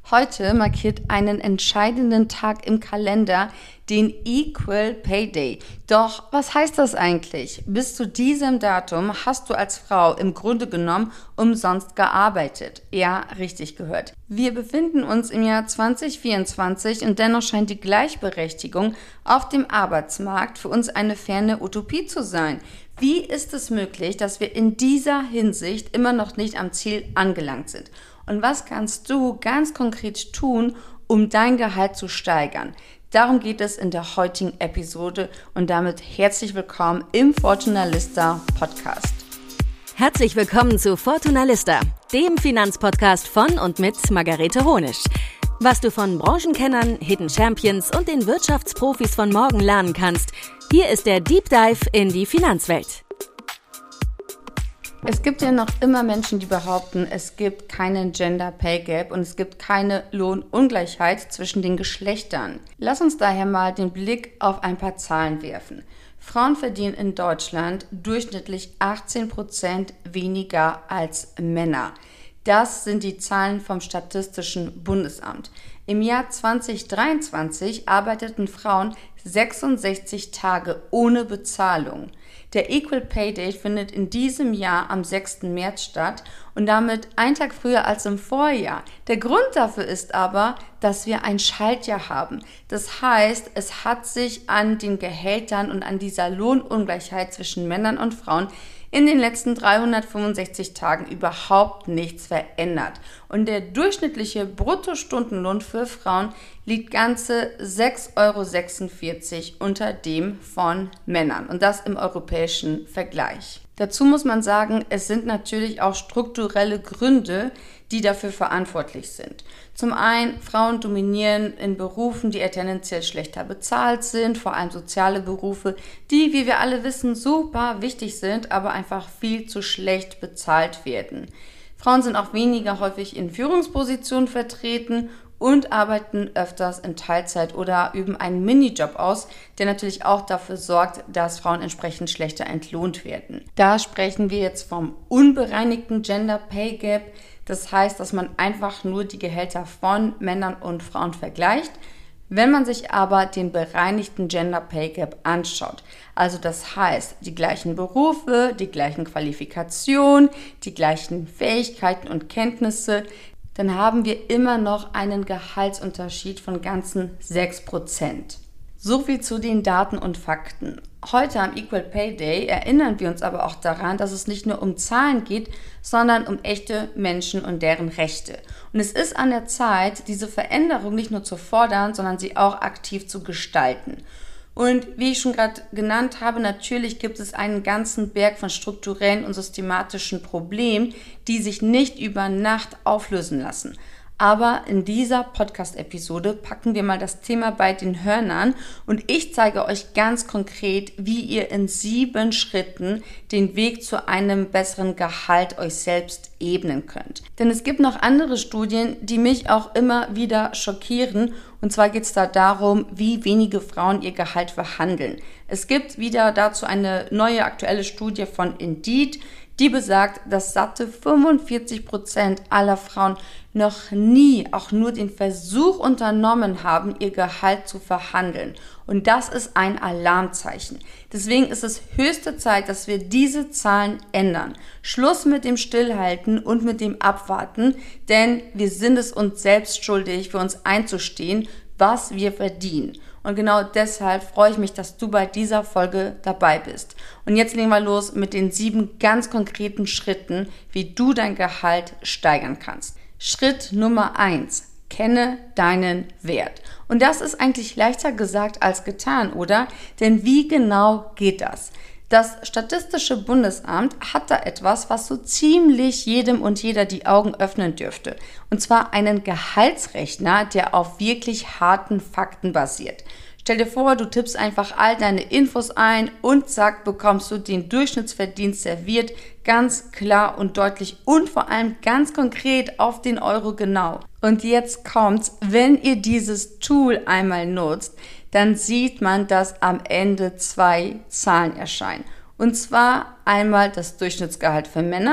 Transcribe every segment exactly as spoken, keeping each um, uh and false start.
Heute markiert einen entscheidenden Tag im Kalender, den Equal Pay Day. Doch was heißt das eigentlich? Bis zu diesem Datum hast du als Frau im Grunde genommen umsonst gearbeitet. Ja, richtig gehört. Wir befinden uns im Jahr zwanzig vierundzwanzig und dennoch scheint die Gleichberechtigung auf dem Arbeitsmarkt für uns eine ferne Utopie zu sein. Wie ist es möglich, dass wir in dieser Hinsicht immer noch nicht am Ziel angelangt sind? Und was kannst du ganz konkret tun, um dein Gehalt zu steigern? Darum geht es in der heutigen Episode und damit herzlich willkommen im Fortunalista Podcast. Herzlich willkommen zu Fortunalista, dem Finanzpodcast von und mit Margarete Honisch. Was du von Branchenkennern, Hidden Champions und den Wirtschaftsprofis von morgen lernen kannst, hier ist der Deep Dive in die Finanzwelt. Es gibt ja noch immer Menschen, die behaupten, es gibt keinen Gender Pay Gap und es gibt keine Lohnungleichheit zwischen den Geschlechtern. Lass uns daher mal den Blick auf ein paar Zahlen werfen. Frauen verdienen in Deutschland durchschnittlich achtzehn Prozent weniger als Männer. Das sind die Zahlen vom Statistischen Bundesamt. Im Jahr zwanzig dreiundzwanzig arbeiteten Frauen sechsundsechzig Tage ohne Bezahlung. Der Equal Pay Day findet in diesem Jahr am sechsten März statt und damit einen Tag früher als im Vorjahr. Der Grund dafür ist aber, dass wir ein Schaltjahr haben. Das heißt, es hat sich an den Gehältern und an dieser Lohnungleichheit zwischen Männern und Frauen in den letzten dreihundertfünfundsechzig Tagen überhaupt nichts verändert. Und der durchschnittliche Bruttostundenlohn für Frauen liegt ganze sechs Euro sechsundvierzig unter dem von Männern. Und das im europäischen Vergleich. Dazu muss man sagen, es sind natürlich auch strukturelle Gründe, die dafür verantwortlich sind. Zum einen, Frauen dominieren in Berufen, die eher tendenziell schlechter bezahlt sind, vor allem soziale Berufe, die, wie wir alle wissen, super wichtig sind, aber einfach viel zu schlecht bezahlt werden. Frauen sind auch weniger häufig in Führungspositionen vertreten und arbeiten öfters in Teilzeit oder üben einen Minijob aus, der natürlich auch dafür sorgt, dass Frauen entsprechend schlechter entlohnt werden. Da sprechen wir jetzt vom unbereinigten Gender Pay Gap. Das heißt, dass man einfach nur die Gehälter von Männern und Frauen vergleicht. Wenn man sich aber den bereinigten Gender Pay Gap anschaut, also das heißt, die gleichen Berufe, die gleichen Qualifikationen, die gleichen Fähigkeiten und Kenntnisse, dann haben wir immer noch einen Gehaltsunterschied von ganzen sechs Prozent. So viel zu den Daten und Fakten. Heute am Equal Pay Day erinnern wir uns aber auch daran, dass es nicht nur um Zahlen geht, sondern um echte Menschen und deren Rechte. Und es ist an der Zeit, diese Veränderung nicht nur zu fordern, sondern sie auch aktiv zu gestalten. Und wie ich schon gerade genannt habe, natürlich gibt es einen ganzen Berg von strukturellen und systematischen Problemen, die sich nicht über Nacht auflösen lassen. Aber in dieser Podcast-Episode packen wir mal das Thema bei den Hörnern und ich zeige euch ganz konkret, wie ihr in sieben Schritten den Weg zu einem besseren Gehalt euch selbst ebnen könnt. Denn es gibt noch andere Studien, die mich auch immer wieder schockieren. Und zwar geht es da darum, wie wenige Frauen ihr Gehalt verhandeln. Es gibt wieder dazu eine neue aktuelle Studie von Indeed, die besagt, dass satte fünfundvierzig Prozent aller Frauen noch nie auch nur den Versuch unternommen haben, ihr Gehalt zu verhandeln. Und das ist ein Alarmzeichen. Deswegen ist es höchste Zeit, dass wir diese Zahlen ändern. Schluss mit dem Stillhalten und mit dem Abwarten, denn wir sind es uns selbst schuldig, für uns einzustehen, was wir verdienen. Und genau deshalb freue ich mich, dass du bei dieser Folge dabei bist. Und jetzt legen wir los mit den sieben ganz konkreten Schritten, wie du dein Gehalt steigern kannst. Schritt Nummer eins. Kenne deinen Wert. Und das ist eigentlich leichter gesagt als getan, oder? Denn wie genau geht das? Das Statistische Bundesamt hat da etwas, was so ziemlich jedem und jeder die Augen öffnen dürfte. Und zwar einen Gehaltsrechner, der auf wirklich harten Fakten basiert. Stell dir vor, du tippst einfach all deine Infos ein und zack, bekommst du den Durchschnittsverdienst serviert, ganz klar und deutlich und vor allem ganz konkret auf den Euro genau. Und jetzt kommt's, wenn ihr dieses Tool einmal nutzt, dann sieht man, dass am Ende zwei Zahlen erscheinen. Und zwar einmal das Durchschnittsgehalt für Männer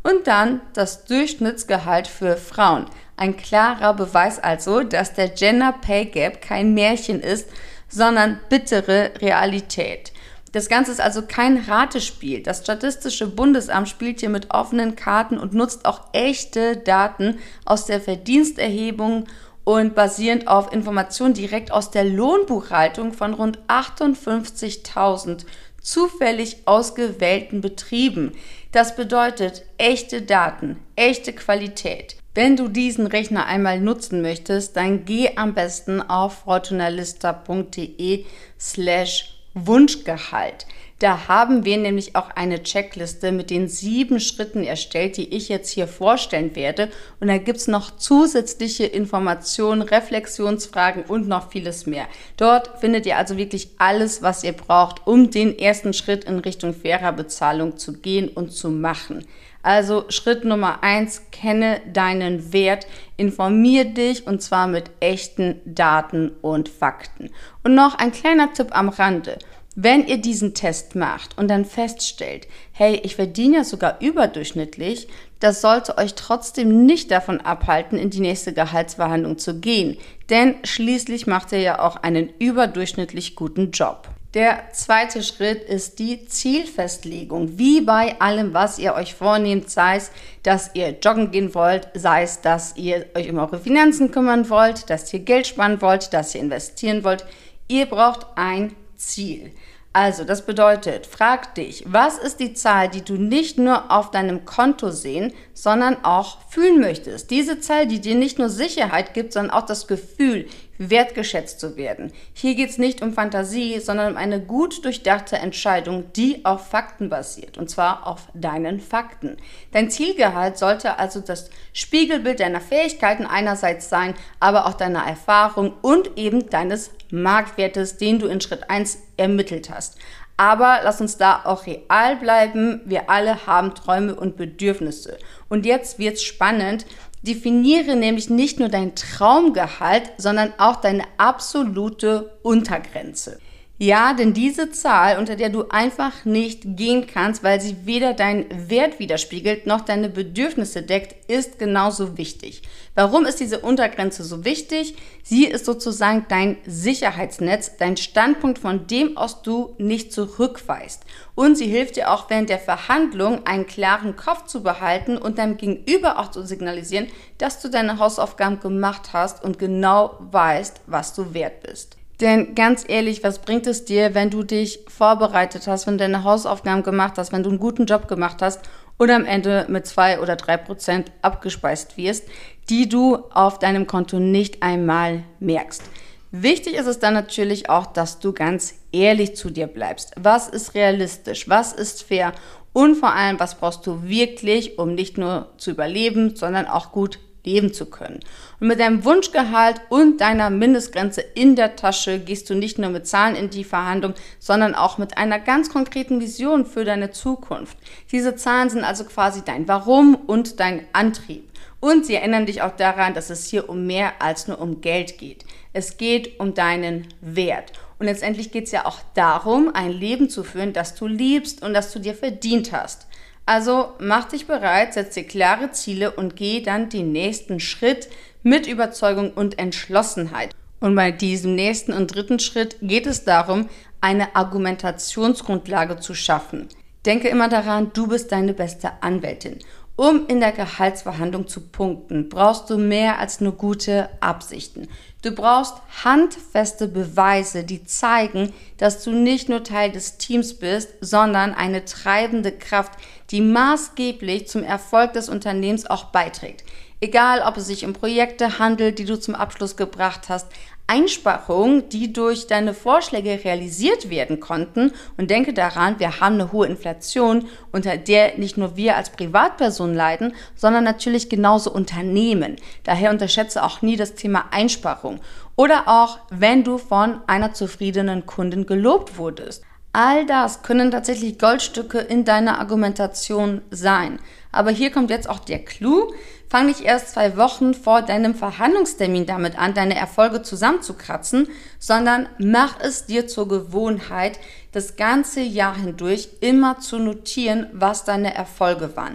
und dann das Durchschnittsgehalt für Frauen. Ein klarer Beweis also, dass der Gender Pay Gap kein Märchen ist, sondern bittere Realität. Das Ganze ist also kein Ratespiel. Das Statistische Bundesamt spielt hier mit offenen Karten und nutzt auch echte Daten aus der Verdiensterhebung und basierend auf Informationen direkt aus der Lohnbuchhaltung von rund achtundfünfzigtausend zufällig ausgewählten Betrieben. Das bedeutet echte Daten, echte Qualität. Wenn du diesen Rechner einmal nutzen möchtest, dann geh am besten auf fortunalista.de slash Wunschgehalt. Da haben wir nämlich auch eine Checkliste mit den sieben Schritten erstellt, die ich jetzt hier vorstellen werde. Und da gibt's noch zusätzliche Informationen, Reflexionsfragen und noch vieles mehr. Dort findet ihr also wirklich alles, was ihr braucht, um den ersten Schritt in Richtung fairer Bezahlung zu gehen und zu machen. Also Schritt Nummer eins, kenne deinen Wert, informier dich und zwar mit echten Daten und Fakten. Und noch ein kleiner Tipp am Rande. Wenn ihr diesen Test macht und dann feststellt, hey, ich verdiene ja sogar überdurchschnittlich, das sollte euch trotzdem nicht davon abhalten, in die nächste Gehaltsverhandlung zu gehen. Denn schließlich macht ihr ja auch einen überdurchschnittlich guten Job. Der zweite Schritt ist die Zielfestlegung. Wie bei allem, was ihr euch vornehmt, sei es, dass ihr joggen gehen wollt, sei es, dass ihr euch um eure Finanzen kümmern wollt, dass ihr Geld sparen wollt, dass ihr investieren wollt. Ihr braucht ein Ziel. Also, das bedeutet, frag dich, was ist die Zahl, die du nicht nur auf deinem Konto sehen, sondern auch fühlen möchtest? Diese Zahl, die dir nicht nur Sicherheit gibt, sondern auch das Gefühl, wertgeschätzt zu werden. Hier geht es nicht um Fantasie, sondern um eine gut durchdachte Entscheidung, die auf Fakten basiert, und zwar auf deinen Fakten. Dein Zielgehalt sollte also das Spiegelbild deiner Fähigkeiten einerseits sein, aber auch deiner Erfahrung und eben deines Marktwertes, den du in Schritt eins ermittelt hast. Aber lass uns da auch real bleiben. Wir alle haben Träume und Bedürfnisse. Und jetzt wird's spannend. Definiere nämlich nicht nur dein Traumgehalt, sondern auch deine absolute Untergrenze. Ja, denn diese Zahl, unter der du einfach nicht gehen kannst, weil sie weder deinen Wert widerspiegelt noch deine Bedürfnisse deckt, ist genauso wichtig. Warum ist diese Untergrenze so wichtig? Sie ist sozusagen dein Sicherheitsnetz, dein Standpunkt, von dem aus du nicht zurückweist. Und sie hilft dir auch während der Verhandlung, einen klaren Kopf zu behalten und deinem Gegenüber auch zu signalisieren, dass du deine Hausaufgaben gemacht hast und genau weißt, was du wert bist. Denn ganz ehrlich, was bringt es dir, wenn du dich vorbereitet hast, wenn du deine Hausaufgaben gemacht hast, wenn du einen guten Job gemacht hast und am Ende mit zwei oder drei Prozent abgespeist wirst, die du auf deinem Konto nicht einmal merkst. Wichtig ist es dann natürlich auch, dass du ganz ehrlich zu dir bleibst. Was ist realistisch? Was ist fair? Und vor allem, was brauchst du wirklich, um nicht nur zu überleben, sondern auch gut leben zu können. Und mit deinem Wunschgehalt und deiner Mindestgrenze in der Tasche gehst du nicht nur mit Zahlen in die Verhandlung, sondern auch mit einer ganz konkreten Vision für deine Zukunft. Diese Zahlen sind also quasi dein Warum und dein Antrieb. Und sie erinnern dich auch daran, dass es hier um mehr als nur um Geld geht. Es geht um deinen Wert. Und letztendlich geht es ja auch darum, ein Leben zu führen, das du liebst und das du dir verdient hast. Also mach dich bereit, setz dir klare Ziele und geh dann den nächsten Schritt mit Überzeugung und Entschlossenheit. Und bei diesem nächsten und dritten Schritt geht es darum, eine Argumentationsgrundlage zu schaffen. Denke immer daran, du bist deine beste Anwältin. Um in der Gehaltsverhandlung zu punkten, brauchst du mehr als nur gute Absichten. Du brauchst handfeste Beweise, die zeigen, dass du nicht nur Teil des Teams bist, sondern eine treibende Kraft, die maßgeblich zum Erfolg des Unternehmens auch beiträgt. Egal, ob es sich um Projekte handelt, die du zum Abschluss gebracht hast, Einsparungen, die durch deine Vorschläge realisiert werden konnten. Und denke daran, wir haben eine hohe Inflation, unter der nicht nur wir als Privatpersonen leiden, sondern natürlich genauso Unternehmen. Daher unterschätze auch nie das Thema Einsparung. Oder auch, wenn du von einer zufriedenen Kundin gelobt wurdest. All das können tatsächlich Goldstücke in deiner Argumentation sein. Aber hier kommt jetzt auch der Clou. Fang nicht erst zwei Wochen vor deinem Verhandlungstermin damit an, deine Erfolge zusammenzukratzen, sondern mach es dir zur Gewohnheit, das ganze Jahr hindurch immer zu notieren, was deine Erfolge waren.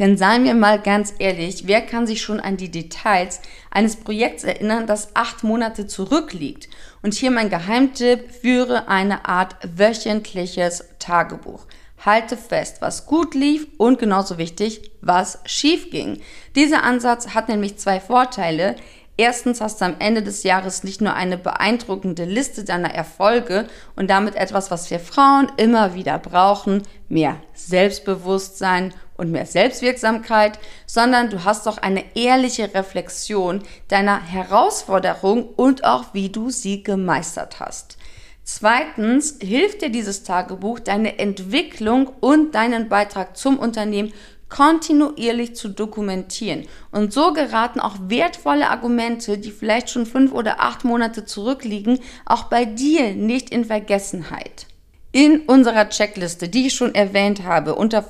Denn seien wir mal ganz ehrlich, wer kann sich schon an die Details eines Projekts erinnern, das acht Monate zurückliegt? Und hier mein Geheimtipp: führe eine Art wöchentliches Tagebuch. Halte fest, was gut lief und genauso wichtig, was schief ging. Dieser Ansatz hat nämlich zwei Vorteile. Erstens hast du am Ende des Jahres nicht nur eine beeindruckende Liste deiner Erfolge und damit etwas, was wir Frauen immer wieder brauchen, mehr Selbstbewusstsein und mehr Selbstwirksamkeit, sondern du hast auch eine ehrliche Reflexion deiner Herausforderung und auch wie du sie gemeistert hast. Zweitens hilft dir dieses Tagebuch, deine Entwicklung und deinen Beitrag zum Unternehmen kontinuierlich zu dokumentieren. Und so geraten auch wertvolle Argumente, die vielleicht schon fünf oder acht Monate zurückliegen, auch bei dir nicht in Vergessenheit. In unserer Checkliste, die ich schon erwähnt habe, unter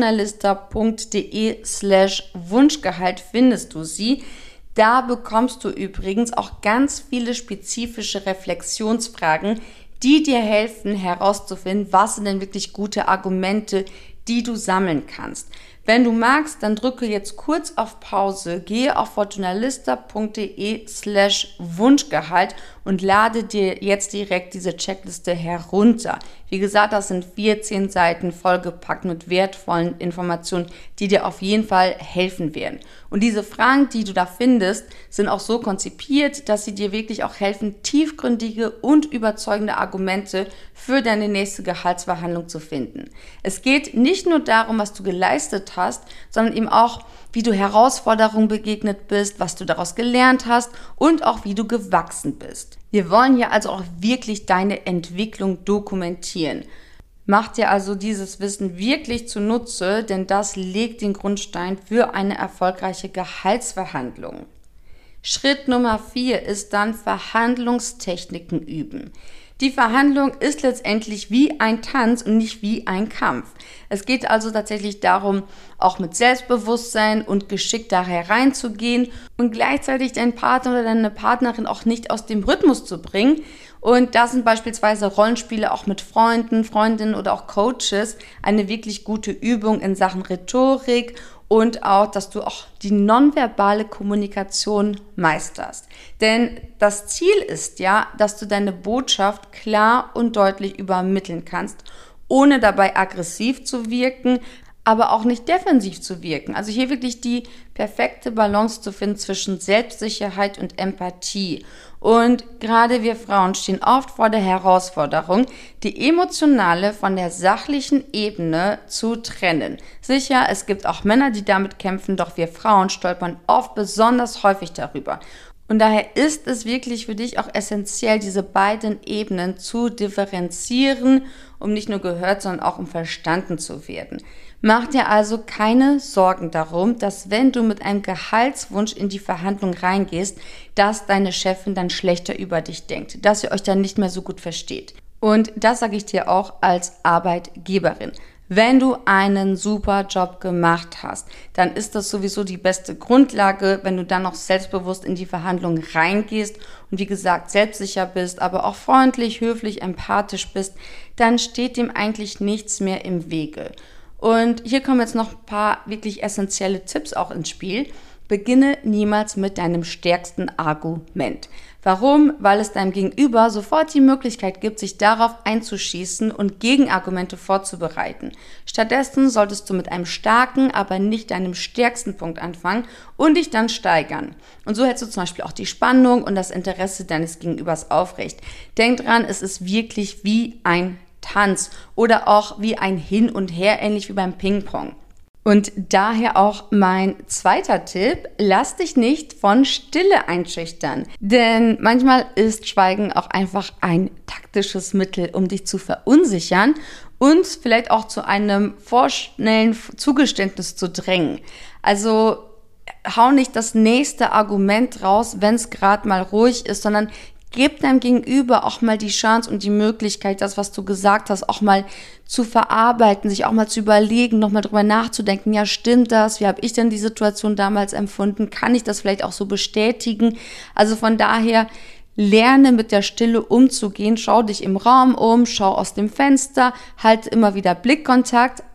fortunalista.de slash Wunschgehalt findest du sie. Da bekommst du übrigens auch ganz viele spezifische Reflexionsfragen, die dir helfen herauszufinden, was sind denn wirklich gute Argumente, die du sammeln kannst. Wenn du magst, dann drücke jetzt kurz auf Pause, gehe auf fortunalista.de slash Wunschgehalt und lade dir jetzt direkt diese Checkliste herunter. Wie gesagt, das sind vierzehn Seiten vollgepackt mit wertvollen Informationen, die dir auf jeden Fall helfen werden. Und diese Fragen, die du da findest, sind auch so konzipiert, dass sie dir wirklich auch helfen, tiefgründige und überzeugende Argumente für deine nächste Gehaltsverhandlung zu finden. Es geht nicht nur darum, was du geleistet hast, sondern eben auch, wie du Herausforderungen begegnet bist, was du daraus gelernt hast und auch wie du gewachsen bist. Wir wollen hier also auch wirklich deine Entwicklung dokumentieren. Mach dir also dieses Wissen wirklich zunutze, denn das legt den Grundstein für eine erfolgreiche Gehaltsverhandlung. Schritt Nummer vier ist dann Verhandlungstechniken üben. Die Verhandlung ist letztendlich wie ein Tanz und nicht wie ein Kampf. Es geht also tatsächlich darum, auch mit Selbstbewusstsein und Geschick da hereinzugehen und gleichzeitig deinen Partner oder deine Partnerin auch nicht aus dem Rhythmus zu bringen. Und da sind beispielsweise Rollenspiele auch mit Freunden, Freundinnen oder auch Coaches eine wirklich gute Übung in Sachen Rhetorik und auch, dass du auch die nonverbale Kommunikation meisterst. Denn das Ziel ist ja, dass du deine Botschaft klar und deutlich übermitteln kannst, ohne dabei aggressiv zu wirken, aber auch nicht defensiv zu wirken. Also hier wirklich die perfekte Balance zu finden zwischen Selbstsicherheit und Empathie. Und gerade wir Frauen stehen oft vor der Herausforderung, die emotionale von der sachlichen Ebene zu trennen. Sicher, es gibt auch Männer, die damit kämpfen, doch wir Frauen stolpern oft besonders häufig darüber. Und daher ist es wirklich für dich auch essentiell, diese beiden Ebenen zu differenzieren, um nicht nur gehört, sondern auch um verstanden zu werden. Mach dir also keine Sorgen darum, dass wenn du mit einem Gehaltswunsch in die Verhandlung reingehst, dass deine Chefin dann schlechter über dich denkt, dass ihr euch dann nicht mehr so gut versteht. Und das sage ich dir auch als Arbeitgeberin. Wenn du einen super Job gemacht hast, dann ist das sowieso die beste Grundlage, wenn du dann noch selbstbewusst in die Verhandlung reingehst und wie gesagt selbstsicher bist, aber auch freundlich, höflich, empathisch bist, dann steht dem eigentlich nichts mehr im Wege. Und hier kommen jetzt noch ein paar wirklich essentielle Tipps auch ins Spiel. Beginne niemals mit deinem stärksten Argument. Warum? Weil es deinem Gegenüber sofort die Möglichkeit gibt, sich darauf einzuschießen und Gegenargumente vorzubereiten. Stattdessen solltest du mit einem starken, aber nicht deinem stärksten Punkt anfangen und dich dann steigern. Und so hältst du zum Beispiel auch die Spannung und das Interesse deines Gegenübers aufrecht. Denk dran, es ist wirklich wie ein Tanz oder auch wie ein Hin und Her, ähnlich wie beim Ping-Pong. Und daher auch mein zweiter Tipp: Lass dich nicht von Stille einschüchtern. Denn manchmal ist Schweigen auch einfach ein taktisches Mittel, um dich zu verunsichern und vielleicht auch zu einem vorschnellen Zugeständnis zu drängen. Also hau nicht das nächste Argument raus, wenn es gerade mal ruhig ist, sondern gib deinem Gegenüber auch mal die Chance und die Möglichkeit, das, was du gesagt hast, auch mal zu verarbeiten, sich auch mal zu überlegen, nochmal drüber nachzudenken. Ja, stimmt das? Wie habe ich denn die Situation damals empfunden? Kann ich das vielleicht auch so bestätigen? Also von daher, lerne mit der Stille umzugehen. Schau dich im Raum um, schau aus dem Fenster, halte immer wieder Blickkontakt,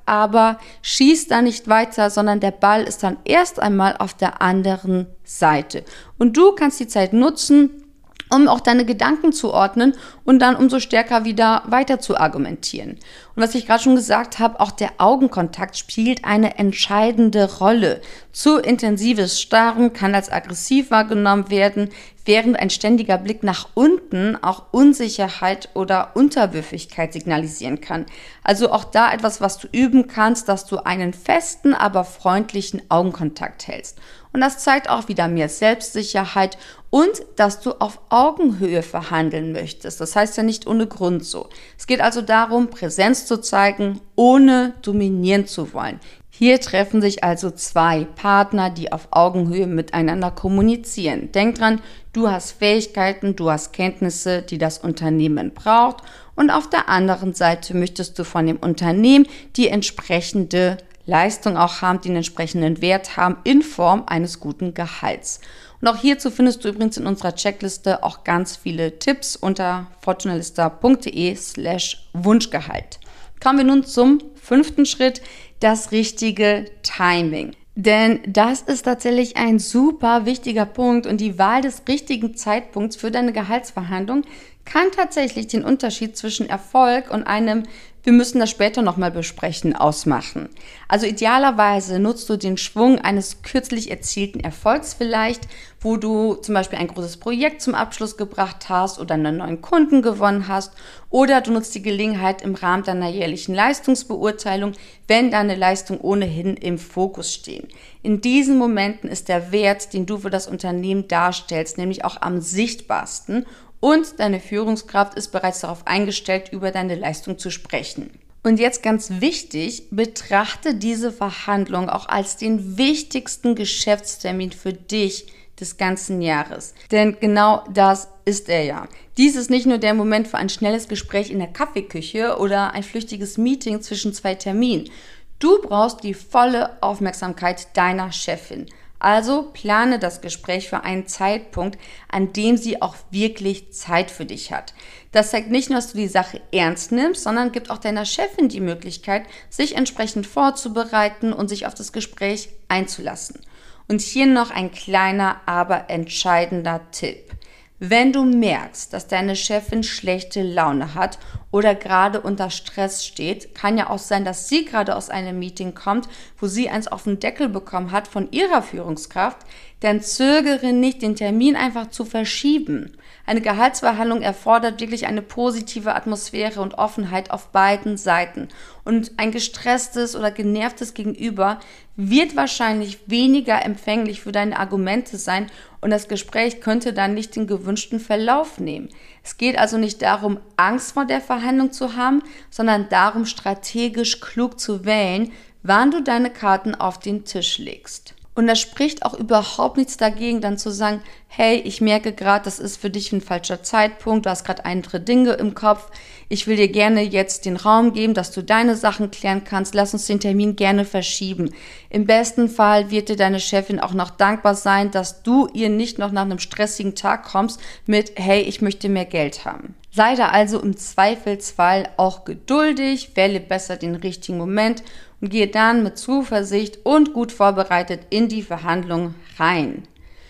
aber schieß da nicht weiter, sondern der Ball ist dann erst einmal auf der anderen Seite. Und du kannst die Zeit nutzen, um auch deine Gedanken zu ordnen und dann umso stärker wieder weiter zu argumentieren. Und was ich gerade schon gesagt habe, auch der Augenkontakt spielt eine entscheidende Rolle. Zu intensives Starren kann als aggressiv wahrgenommen werden, während ein ständiger Blick nach unten auch Unsicherheit oder Unterwürfigkeit signalisieren kann. Also auch da etwas, was du üben kannst, dass du einen festen, aber freundlichen Augenkontakt hältst. Und das zeigt auch wieder mehr Selbstsicherheit und dass du auf Augenhöhe verhandeln möchtest. Das heißt ja nicht ohne Grund so. Es geht also darum, Präsenz zu zeigen, ohne dominieren zu wollen. Hier treffen sich also zwei Partner, die auf Augenhöhe miteinander kommunizieren. Denk dran, du hast Fähigkeiten, du hast Kenntnisse, die das Unternehmen braucht. Und auf der anderen Seite möchtest du von dem Unternehmen die entsprechende Leistung auch haben, den entsprechenden Wert haben in Form eines guten Gehalts. Und auch hierzu findest du übrigens in unserer Checkliste auch ganz viele Tipps unter fortunalista.de slash Wunschgehalt. Kommen wir nun zum fünften Schritt, das richtige Timing. Denn das ist tatsächlich ein super wichtiger Punkt und die Wahl des richtigen Zeitpunkts für deine Gehaltsverhandlung kann tatsächlich den Unterschied zwischen Erfolg und einem wir müssen das später nochmal besprechen, ausmachen. Also idealerweise nutzt du den Schwung eines kürzlich erzielten Erfolgs vielleicht, wo du zum Beispiel ein großes Projekt zum Abschluss gebracht hast oder einen neuen Kunden gewonnen hast, oder du nutzt die Gelegenheit im Rahmen deiner jährlichen Leistungsbeurteilung, wenn deine Leistungen ohnehin im Fokus stehen. In diesen Momenten ist der Wert, den du für das Unternehmen darstellst, nämlich auch am sichtbarsten. Und deine Führungskraft ist bereits darauf eingestellt, über deine Leistung zu sprechen. Und jetzt ganz wichtig, betrachte diese Verhandlung auch als den wichtigsten Geschäftstermin für dich des ganzen Jahres. Denn genau das ist er ja. Dies ist nicht nur der Moment für ein schnelles Gespräch in der Kaffeeküche oder ein flüchtiges Meeting zwischen zwei Terminen. Du brauchst die volle Aufmerksamkeit deiner Chefin. Also plane das Gespräch für einen Zeitpunkt, an dem sie auch wirklich Zeit für dich hat. Das zeigt nicht nur, dass du die Sache ernst nimmst, sondern gibt auch deiner Chefin die Möglichkeit, sich entsprechend vorzubereiten und sich auf das Gespräch einzulassen. Und hier noch ein kleiner, aber entscheidender Tipp. Wenn du merkst, dass deine Chefin schlechte Laune hat oder gerade unter Stress steht, kann ja auch sein, dass sie gerade aus einem Meeting kommt, wo sie eins auf den Deckel bekommen hat von ihrer Führungskraft, dann zögere nicht, den Termin einfach zu verschieben. Eine Gehaltsverhandlung erfordert wirklich eine positive Atmosphäre und Offenheit auf beiden Seiten. Und ein gestresstes oder genervtes Gegenüber wird wahrscheinlich weniger empfänglich für deine Argumente sein und das Gespräch könnte dann nicht den gewünschten Verlauf nehmen. Es geht also nicht darum, Angst vor der Verhandlung zu haben, sondern darum, strategisch klug zu wählen, wann du deine Karten auf den Tisch legst. Und da spricht auch überhaupt nichts dagegen, dann zu sagen, hey, ich merke gerade, das ist für dich ein falscher Zeitpunkt, du hast gerade andere Dinge im Kopf, ich will dir gerne jetzt den Raum geben, dass du deine Sachen klären kannst, lass uns den Termin gerne verschieben. Im besten Fall wird dir deine Chefin auch noch dankbar sein, dass du ihr nicht noch nach einem stressigen Tag kommst mit, hey, ich möchte mehr Geld haben. Sei da also im Zweifelsfall auch geduldig, wähle besser den richtigen Moment und gehe dann mit Zuversicht und gut vorbereitet in die Verhandlung rein.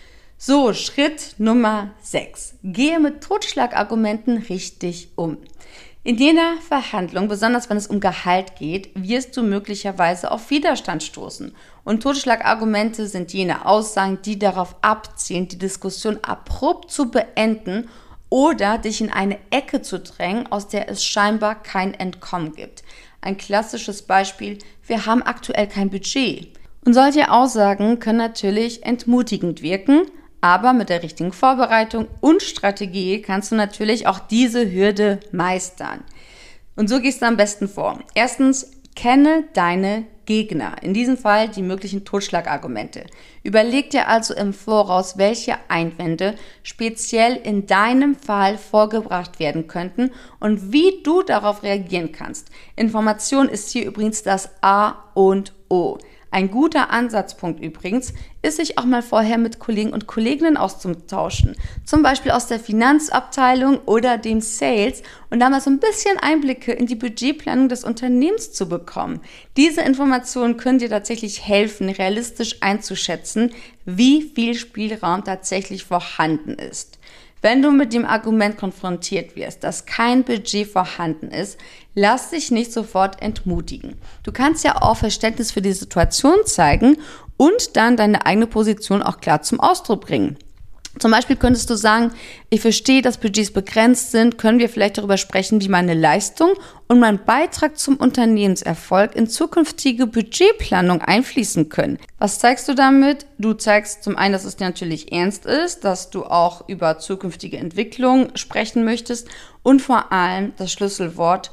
So, Schritt Nummer sechs. Gehe mit Totschlagargumenten richtig um. In jeder Verhandlung, besonders wenn es um Gehalt geht, wirst du möglicherweise auf Widerstand stoßen. Und Totschlagargumente sind jene Aussagen, die darauf abzielen, die Diskussion abrupt zu beenden oder dich in eine Ecke zu drängen, aus der es scheinbar kein Entkommen gibt. Ein klassisches Beispiel, wir haben aktuell kein Budget. Und solche Aussagen können natürlich entmutigend wirken, aber mit der richtigen Vorbereitung und Strategie kannst du natürlich auch diese Hürde meistern. Und so gehst du am besten vor. Erstens, kenne deine Gegner, in diesem Fall die möglichen Totschlagargumente. Überleg dir also im Voraus, welche Einwände speziell in deinem Fall vorgebracht werden könnten und wie du darauf reagieren kannst. Information ist hier übrigens das A und O. Ein guter Ansatzpunkt übrigens ist, sich auch mal vorher mit Kollegen und Kolleginnen auszutauschen, zum Beispiel aus der Finanzabteilung oder dem Sales und da mal so ein bisschen Einblicke in die Budgetplanung des Unternehmens zu bekommen. Diese Informationen können dir tatsächlich helfen, realistisch einzuschätzen, wie viel Spielraum tatsächlich vorhanden ist. Wenn du mit dem Argument konfrontiert wirst, dass kein Budget vorhanden ist, lass dich nicht sofort entmutigen. Du kannst ja auch Verständnis für die Situation zeigen und dann deine eigene Position auch klar zum Ausdruck bringen. Zum Beispiel könntest du sagen, ich verstehe, dass Budgets begrenzt sind, können wir vielleicht darüber sprechen, wie meine Leistung und mein Beitrag zum Unternehmenserfolg in zukünftige Budgetplanung einfließen können. Was zeigst du damit? Du zeigst zum einen, dass es dir natürlich ernst ist, dass du auch über zukünftige Entwicklung sprechen möchtest und vor allem das Schlüsselwort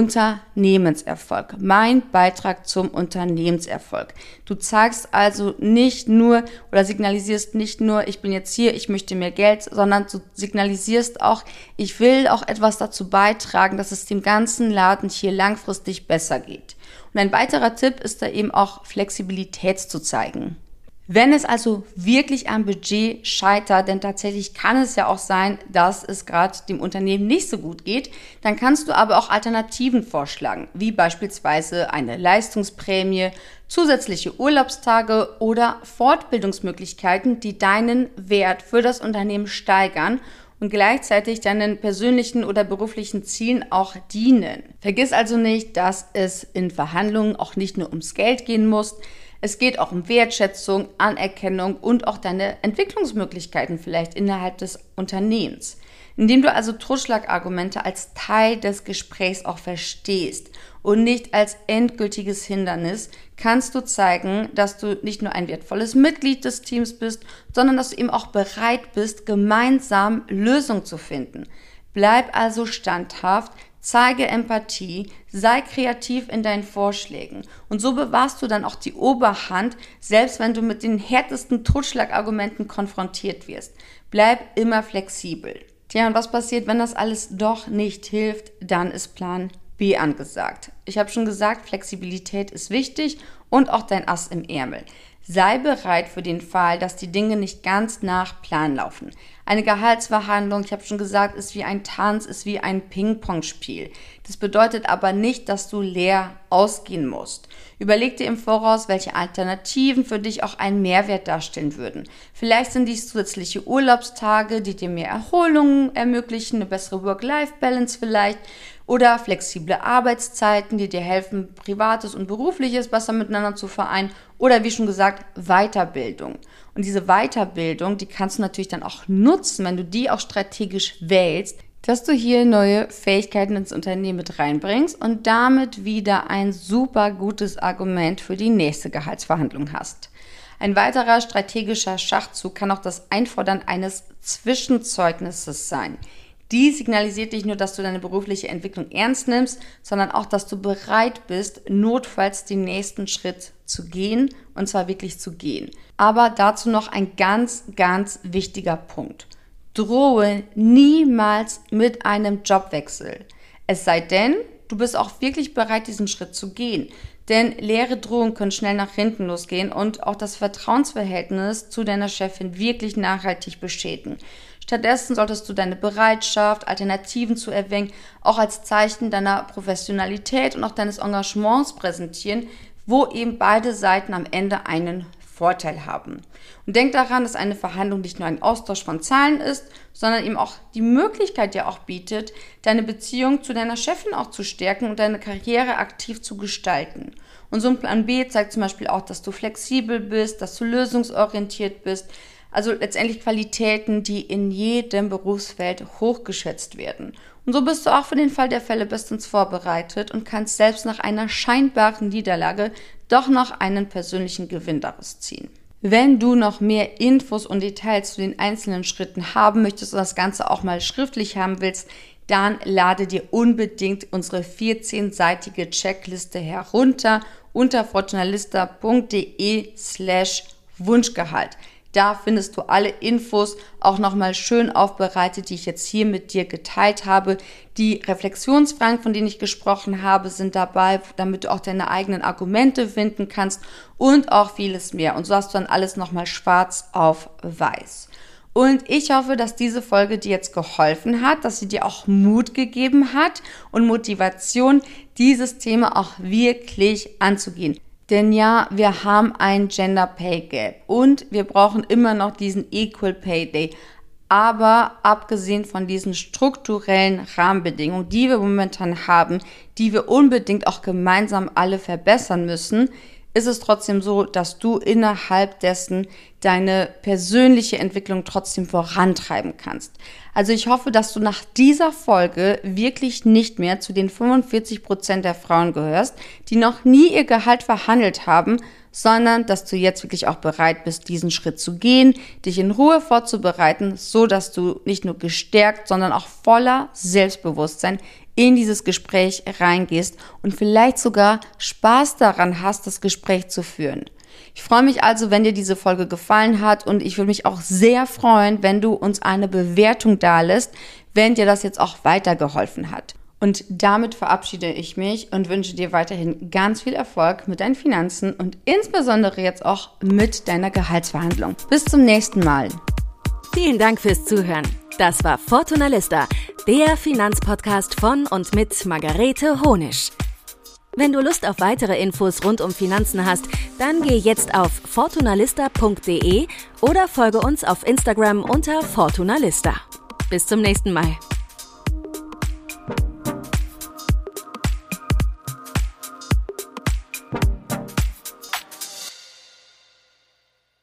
Unternehmenserfolg, mein Beitrag zum Unternehmenserfolg. Du zeigst also nicht nur oder signalisierst nicht nur, ich bin jetzt hier, ich möchte mehr Geld, sondern du signalisierst auch, ich will auch etwas dazu beitragen, dass es dem ganzen Laden hier langfristig besser geht. Und ein weiterer Tipp ist da eben auch Flexibilität zu zeigen. Wenn es also wirklich am Budget scheitert, denn tatsächlich kann es ja auch sein, dass es gerade dem Unternehmen nicht so gut geht, dann kannst du aber auch Alternativen vorschlagen, wie beispielsweise eine Leistungsprämie, zusätzliche Urlaubstage oder Fortbildungsmöglichkeiten, die deinen Wert für das Unternehmen steigern und gleichzeitig deinen persönlichen oder beruflichen Zielen auch dienen. Vergiss also nicht, dass es in Verhandlungen auch nicht nur ums Geld gehen muss. Es geht auch um Wertschätzung, Anerkennung und auch deine Entwicklungsmöglichkeiten vielleicht innerhalb des Unternehmens. Indem du also Totschlagargumente als Teil des Gesprächs auch verstehst und nicht als endgültiges Hindernis, kannst du zeigen, dass du nicht nur ein wertvolles Mitglied des Teams bist, sondern dass du eben auch bereit bist, gemeinsam Lösungen zu finden. Bleib also standhaft, zeige Empathie, sei kreativ in deinen Vorschlägen und so bewahrst du dann auch die Oberhand, selbst wenn du mit den härtesten Totschlagargumenten konfrontiert wirst. Bleib immer flexibel. Tja, und was passiert, wenn das alles doch nicht hilft? Dann ist Plan B angesagt. Ich habe schon gesagt, Flexibilität ist wichtig und auch dein Ass im Ärmel. Sei bereit für den Fall, dass die Dinge nicht ganz nach Plan laufen. Eine Gehaltsverhandlung, ich habe schon gesagt, ist wie ein Tanz, ist wie ein Ping-Pong-Spiel. Das bedeutet aber nicht, dass du leer ausgehen musst. Überleg dir im Voraus, welche Alternativen für dich auch einen Mehrwert darstellen würden. Vielleicht sind dies zusätzliche Urlaubstage, die dir mehr Erholung ermöglichen, eine bessere Work-Life-Balance vielleicht oder flexible Arbeitszeiten, die dir helfen, Privates und Berufliches besser miteinander zu vereinen oder wie schon gesagt, Weiterbildung. Und diese Weiterbildung, die kannst du natürlich dann auch nutzen, wenn du die auch strategisch wählst, dass du hier neue Fähigkeiten ins Unternehmen mit reinbringst und damit wieder ein super gutes Argument für die nächste Gehaltsverhandlung hast. Ein weiterer strategischer Schachzug kann auch das Einfordern eines Zwischenzeugnisses sein. Die signalisiert nicht nur, dass du deine berufliche Entwicklung ernst nimmst, sondern auch, dass du bereit bist, notfalls den nächsten Schritt zu gehen, und zwar wirklich zu gehen. Aber dazu noch ein ganz, ganz wichtiger Punkt. Drohe niemals mit einem Jobwechsel. Es sei denn, du bist auch wirklich bereit, diesen Schritt zu gehen. Denn leere Drohungen können schnell nach hinten losgehen und auch das Vertrauensverhältnis zu deiner Chefin wirklich nachhaltig beschädigen. Stattdessen solltest du deine Bereitschaft, Alternativen zu erwähnen, auch als Zeichen deiner Professionalität und auch deines Engagements präsentieren, wo eben beide Seiten am Ende einen Vorteil haben. Und denk daran, dass eine Verhandlung nicht nur ein Austausch von Zahlen ist, sondern eben auch die Möglichkeit dir auch bietet, deine Beziehung zu deiner Chefin auch zu stärken und deine Karriere aktiv zu gestalten. Und so ein Plan B zeigt zum Beispiel auch, dass du flexibel bist, dass du lösungsorientiert bist, also letztendlich Qualitäten, die in jedem Berufsfeld hochgeschätzt werden. Und so bist du auch für den Fall der Fälle bestens vorbereitet und kannst selbst nach einer scheinbaren Niederlage doch noch einen persönlichen Gewinn daraus ziehen. Wenn du noch mehr Infos und Details zu den einzelnen Schritten haben möchtest und das Ganze auch mal schriftlich haben willst, dann lade dir unbedingt unsere vierzehnseitige Checkliste herunter unter fortunalista punkt de slash Wunschgehalt. Da findest du alle Infos auch nochmal schön aufbereitet, die ich jetzt hier mit dir geteilt habe. Die Reflexionsfragen, von denen ich gesprochen habe, sind dabei, damit du auch deine eigenen Argumente finden kannst und auch vieles mehr. Und so hast du dann alles nochmal schwarz auf weiß. Und ich hoffe, dass diese Folge dir jetzt geholfen hat, dass sie dir auch Mut gegeben hat und Motivation, dieses Thema auch wirklich anzugehen. Denn ja, wir haben ein Gender Pay Gap und wir brauchen immer noch diesen Equal Pay Day. Aber abgesehen von diesen strukturellen Rahmenbedingungen, die wir momentan haben, die wir unbedingt auch gemeinsam alle verbessern müssen, ist es trotzdem so, dass du innerhalb dessen deine persönliche Entwicklung trotzdem vorantreiben kannst. Also ich hoffe, dass du nach dieser Folge wirklich nicht mehr zu den fünfundvierzig Prozent der Frauen gehörst, die noch nie ihr Gehalt verhandelt haben, sondern dass du jetzt wirklich auch bereit bist, diesen Schritt zu gehen, dich in Ruhe vorzubereiten, so dass du nicht nur gestärkt, sondern auch voller Selbstbewusstsein in dieses Gespräch reingehst und vielleicht sogar Spaß daran hast, das Gespräch zu führen. Ich freue mich also, wenn dir diese Folge gefallen hat und ich würde mich auch sehr freuen, wenn du uns eine Bewertung dalässt, wenn dir das jetzt auch weitergeholfen hat. Und damit verabschiede ich mich und wünsche dir weiterhin ganz viel Erfolg mit deinen Finanzen und insbesondere jetzt auch mit deiner Gehaltsverhandlung. Bis zum nächsten Mal. Vielen Dank fürs Zuhören. Das war Fortunalista, der Finanzpodcast von und mit Margarete Honisch. Wenn du Lust auf weitere Infos rund um Finanzen hast, dann geh jetzt auf fortunalista punkt de oder folge uns auf Instagram unter Fortunalista. Bis zum nächsten Mal.